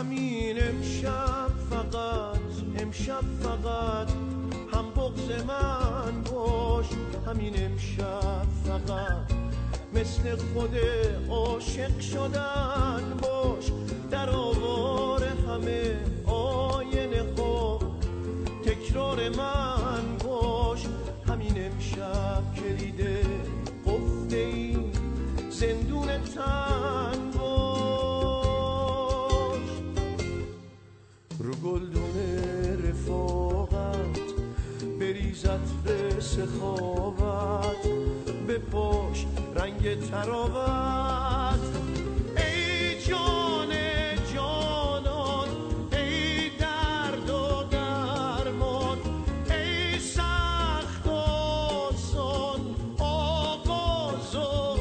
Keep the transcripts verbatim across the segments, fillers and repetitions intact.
همین امشب فقط امشب فقط هم بغض من باش، همین امشب فقط مثل خود عاشق شدن باش، در آوار همه آینه ها تکرار من باش، همین امشب کلیده قفل این زندون تن باش، رو گلدون رفاقت بریزت به سخاوت، بپاش رنگ تراوت، ای جان جانان، ای درد و درمان، ای سخت آسان آغاز و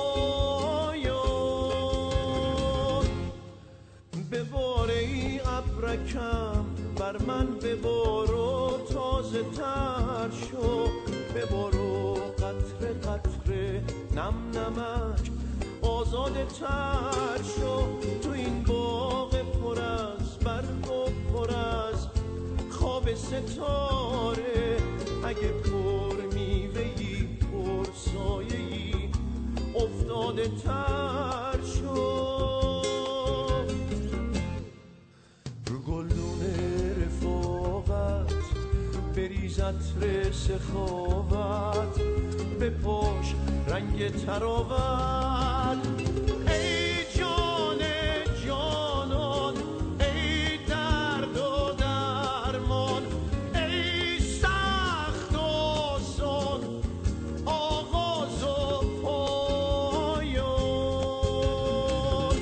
پایان، ببار ای ابرکم بر من ببار و تازه تر شو، ببار و قطره قطره نم نمک آزاده تر شو، تو این باغ پر از برگ و پر از خواب ستاره، اگه پر میوه‌ای پر سایه‌ای افتاده تر شو، رو گلدون رفاقت بریزت سخاوت، بپاش رنگ تراوت، ای جان جانان، ای درد و درمان، ای سخت آسان آغاز و پایان.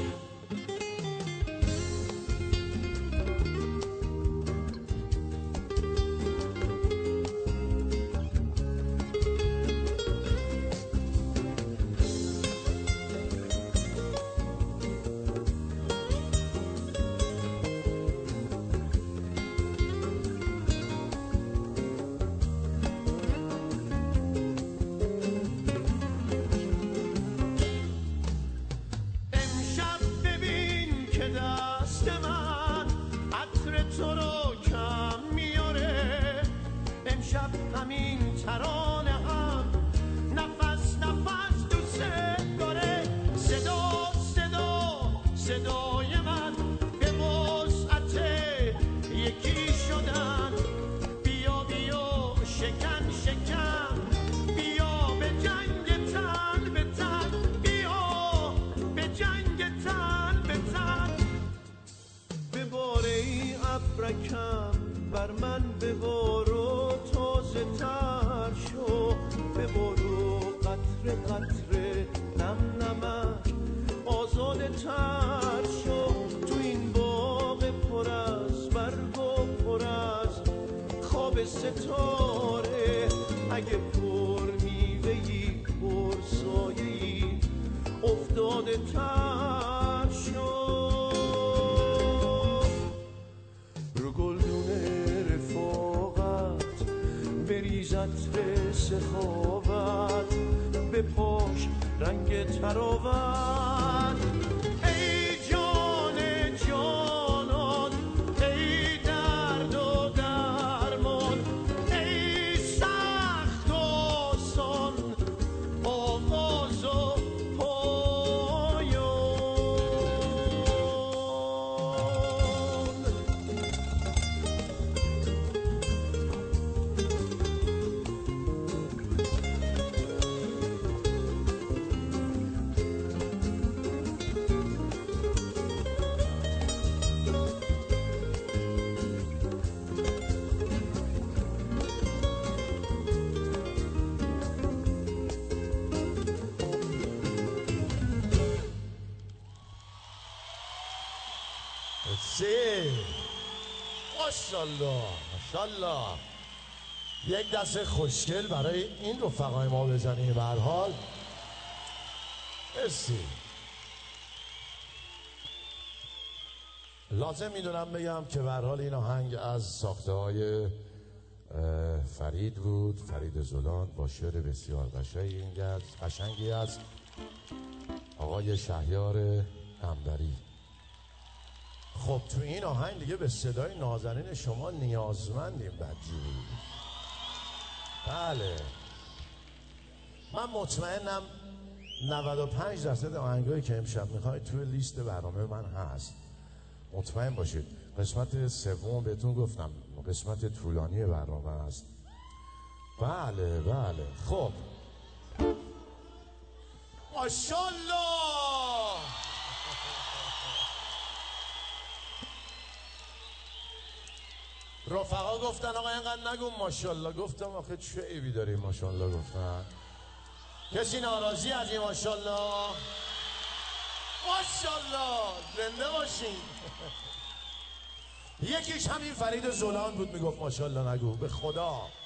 همین ترانه هم نفس نفس دوست داره، صدا صدا صدای من به وسعت یکی شدن، بیا بیا شکن شکن، بیا به جنگ تن به تن، بیا به جنگ تن به تن، ببار ای ابرکم بر من ببار و تازه تر شو، ببارو قطره قطره نم نمک آزاده تر شو، تو این باغ پر از برگ و پر از خواب ستاره، اگه پر میوه‌ای پر سایه‌ای افتاده تر شو، رو گلدون رفاقت بریزت به سخاوت، بپاش رنگ تراوت، ای جان جانان، ای درد و درمان، ای سخت آسان آغاز و پایان. ماشاءالله ماشاءالله، یک دست خوشگل برای این رفقای ما بزنیم. به هر حال مرسی. لازم میدونم بگم که به هر حال این آهنگ از ساخته های فرید بود، فرید زولان، با شعر بسیار قشنگی قشنگی از آقای شهریار انبری. خب تو این آهنگ دیگه به صدای نازنین شما نیازمندیم بدجوری. بله من مطمئنم نود و پنج درصد آهنگایی که امشب میخواید توی لیست برنامه من هست. مطمئن باشید. قسمت سوم بهتون گفتم قسمت طولانی برنامه هست. بله بله. خب ماشاءالله رفقا گفتن آقا اینقدر نگو ماشاءالله. گفتم آخه چه عیبی داری ماشاءالله گفتن؟ کسی ناراضی از این ماشاءالله؟ ماشاءالله زنده باشین. یکیش همین فرید زولان بود میگفت ماشاءالله نگو. به خدا